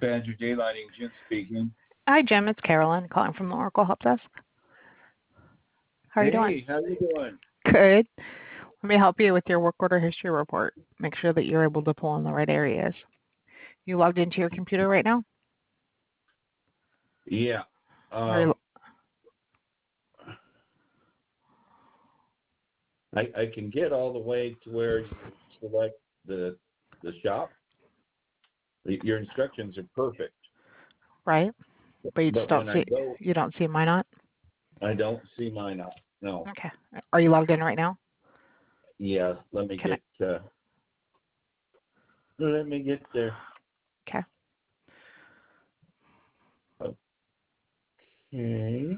Badger Daylighting, Jim speaking. Hi, Jim. It's Carolyn calling from the Oracle Help Desk. How are you doing? Hey, how you doing? Good. Let me help you with your work order history report. Make sure that you're able to pull in the right areas. You logged into your computer right now? Yeah. Or you- I can get all the way to where you select the shop. Your instructions are perfect. right? But you just But don't when I see, go, you don't see Minot? I don't see mine up. No. Okay. Are you logged in right now? Yeah, let me Can I? get there. Okay. Okay.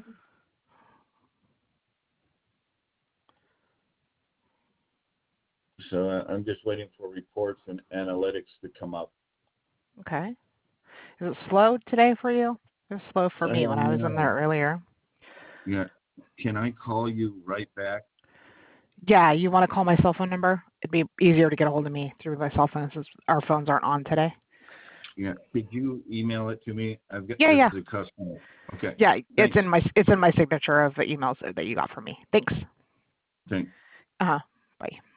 So I'm just waiting for reports and analytics to come up. Okay. Is it slow today for you? It was slow for me when I was in No. there earlier. Yeah. Can I call you right back? Yeah, you want to call my cell phone number? It'd be easier to get a hold of me through my cell phone since our phones aren't on today. Yeah. Could you email it to me? I've got Yeah, this yeah. is a customer. Okay. Yeah, Thanks. it's in my signature of the emails that you got from me. Thanks. Thanks. Uh-huh. Bye.